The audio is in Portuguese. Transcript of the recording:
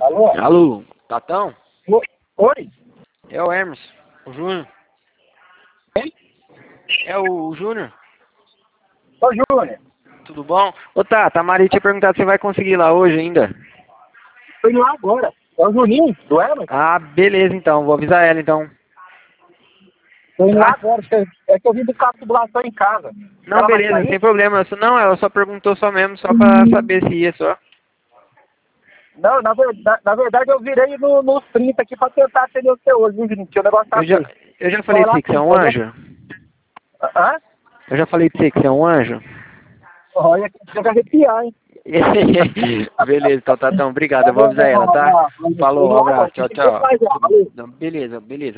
Alô? Alô, Tatão? Oi? É o Hermes, o Júnior. Quem? É o Júnior, Ô, Júnior. tudo bom? Ô Tata, a Maria tinha perguntado se você vai conseguir ir lá hoje ainda. Tô indo lá agora. É o Juninho, do Hermes? Ah, beleza então, vou avisar ela então. Tô indo lá Tá? agora. É que eu vim buscar a tubulação em casa. Não, Ela vai beleza, sair? sem problema. Não, ela só perguntou só mesmo, só pra saber se ia só. Não, na verdade eu virei nos 30 aqui pra tentar atender o seu hoje, viu, Juninho? Que o negócio tá Eu já, feio. eu já falei Vai pra lá você que você é sim, um entendeu? anjo? Hã? Eu já falei pra você que você é um anjo? Olha, chega a arrepiar, hein? Beleza, então Tatão, obrigado, Tá eu vou bom, avisar ela, tá? Tô indo Falou, um lá agora. abraço, tchau, Fique bem tchau. mais lá, valeu. Não, beleza, beleza.